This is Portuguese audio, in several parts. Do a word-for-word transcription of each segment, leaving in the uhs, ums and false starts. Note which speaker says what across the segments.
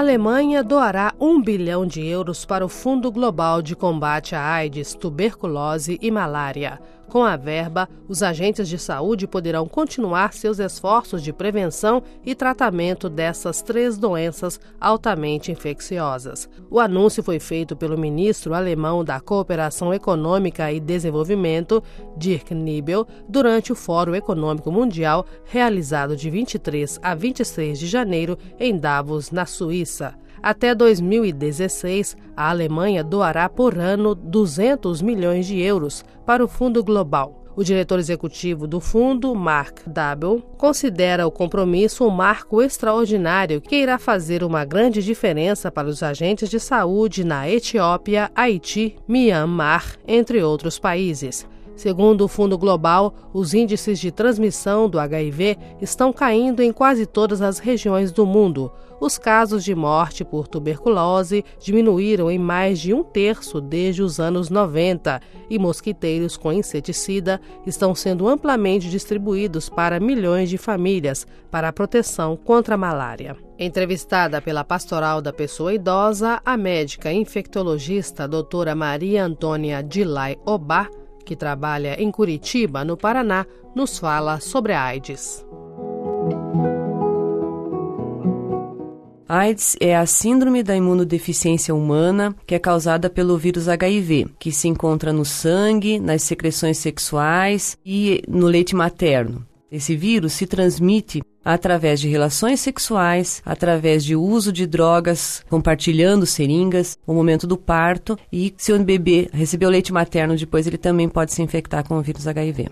Speaker 1: Alemanha doará um bilhão de euros para o Fundo Global de Combate à AIDS, Tuberculose e Malária. Com a verba, os agentes de saúde poderão continuar seus esforços de prevenção e tratamento dessas três doenças altamente infecciosas. O anúncio foi feito pelo ministro alemão da Cooperação Econômica e Desenvolvimento, Dirk Niebel, durante o Fórum Econômico Mundial, realizado de vinte e três a vinte e seis de janeiro em Davos, na Suíça. Até dois mil e dezesseis, a Alemanha doará por ano duzentos milhões de euros para o Fundo Global. O diretor executivo do fundo, Mark Dabel, considera o compromisso um marco extraordinário que irá fazer uma grande diferença para os agentes de saúde na Etiópia, Haiti, Mianmar, entre outros países. Segundo o Fundo Global, os índices de transmissão do H I V estão caindo em quase todas as regiões do mundo. Os casos de morte por tuberculose diminuíram em mais de um terço desde os anos noventa e mosquiteiros com inseticida estão sendo amplamente distribuídos para milhões de famílias para a proteção contra a malária. Entrevistada pela Pastoral da Pessoa Idosa, a médica infectologista doutora Maria Antônia Dilay Obá, que trabalha em Curitiba, no Paraná, nos fala sobre a AIDS.
Speaker 2: A AIDS é a síndrome da imunodeficiência humana, que é causada pelo vírus H I V, que se encontra no sangue, nas secreções sexuais e no leite materno. Esse vírus se transmite através de relações sexuais, através de uso de drogas, compartilhando seringas, no momento do parto, e se o bebê recebeu leite materno depois, ele também pode se infectar com o vírus H I V.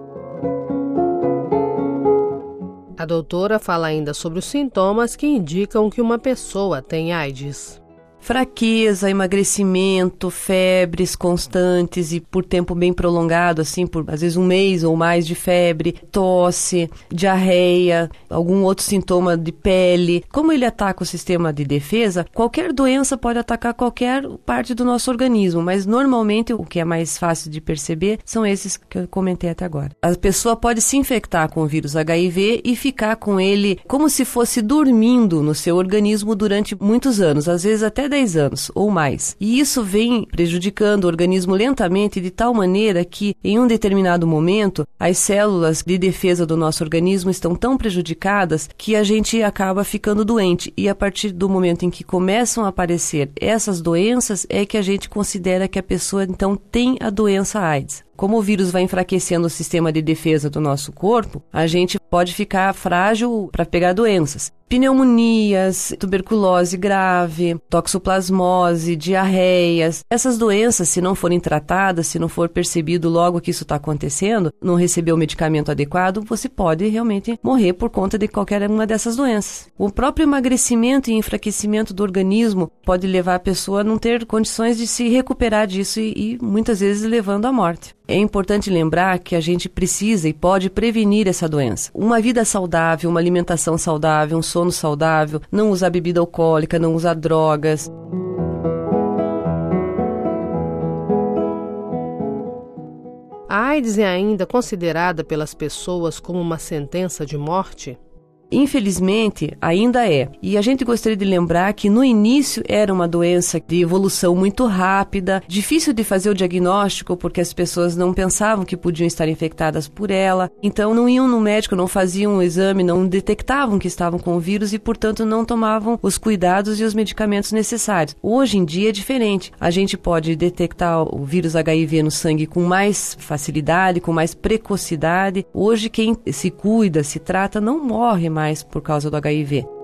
Speaker 1: A doutora fala ainda sobre os sintomas que indicam que uma pessoa tem AIDS.
Speaker 2: Fraqueza, emagrecimento, febres constantes e por tempo bem prolongado, assim, por às vezes um mês ou mais de febre, tosse, diarreia, algum outro sintoma de pele. Como ele ataca o sistema de defesa, qualquer doença pode atacar qualquer parte do nosso organismo, mas normalmente o que é mais fácil de perceber são esses que eu comentei até agora. A pessoa pode se infectar com o vírus H I V e ficar com ele como se fosse dormindo no seu organismo durante muitos anos, às vezes até dez anos ou mais. E isso vem prejudicando o organismo lentamente de tal maneira que, em um determinado momento, as células de defesa do nosso organismo estão tão prejudicadas que a gente acaba ficando doente. E a partir do momento em que começam a aparecer essas doenças, é que a gente considera que a pessoa, então, tem a doença AIDS. Como o vírus vai enfraquecendo o sistema de defesa do nosso corpo, a gente pode ficar frágil para pegar doenças. Pneumonias, tuberculose grave, toxoplasmose, diarreias. Essas doenças, se não forem tratadas, se não for percebido logo que isso está acontecendo, não receber o medicamento adequado, você pode realmente morrer por conta de qualquer uma dessas doenças. O próprio emagrecimento e enfraquecimento do organismo pode levar a pessoa a não ter condições de se recuperar disso e, e muitas vezes levando à morte. É importante lembrar que a gente precisa e pode prevenir essa doença. Uma vida saudável, uma alimentação saudável, um sono saudável, não usar bebida alcoólica, não usar drogas.
Speaker 1: A AIDS é ainda considerada pelas pessoas como uma sentença de morte?
Speaker 2: Infelizmente, ainda é. E a gente gostaria de lembrar que no início era uma doença de evolução muito rápida, difícil de fazer o diagnóstico porque as pessoas não pensavam que podiam estar infectadas por ela. Então não iam no médico, não faziam o exame, não detectavam que estavam com o vírus e, portanto, não tomavam os cuidados e os medicamentos necessários. Hoje em dia é diferente. A gente pode detectar o vírus H I V no sangue com mais facilidade, com mais precocidade. Hoje quem se cuida, se trata, não morre mais mais por causa do H I V.